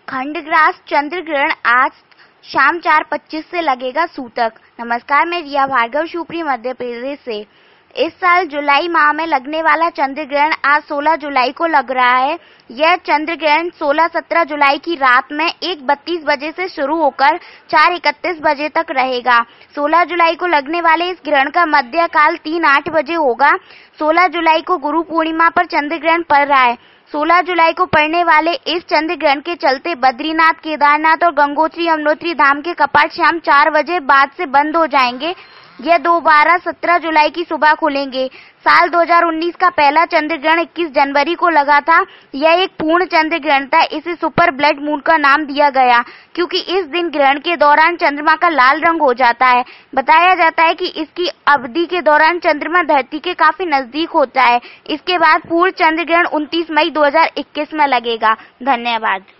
खंडग्रास चंद्र ग्रहण आज शाम 4:25 से लगेगा सूतक। नमस्कार, मैं रिया भार्गव, शिवपुरी मध्य प्रदेश से। इस साल जुलाई माह में लगने वाला चंद्र ग्रहण आज 16 जुलाई को लग रहा है। यह चंद्र ग्रहण 16-17 जुलाई की रात में 1:32 बजे से शुरू होकर 4:31 बजे तक रहेगा। 16 जुलाई को लगने वाले इस ग्रहण का मध्य काल 3:08 बजे होगा। 16 जुलाई को गुरु पूर्णिमा पर चंद्र ग्रहण पड़ रहा है। 16 जुलाई को पड़ने वाले इस चंद्र ग्रहण के चलते बद्रीनाथ, केदारनाथ और गंगोत्री यमुनोत्री धाम के कपाट शाम 4 बजे बाद से बंद हो जाएंगे। यह दोबारा 17 जुलाई की सुबह खुलेंगे। साल 2019 का पहला चंद्र ग्रहण 21 जनवरी को लगा था। यह एक पूर्ण चंद्र ग्रहण था। इसे सुपर ब्लड मून का नाम दिया गया क्योंकि इस दिन ग्रहण के दौरान चंद्रमा का लाल रंग हो जाता है। बताया जाता है कि इसकी अवधि के दौरान चंद्रमा धरती के काफी नजदीक होता है। इसके बाद पूर्ण चंद्र ग्रहण 29 मई 2021 में लगेगा। धन्यवाद।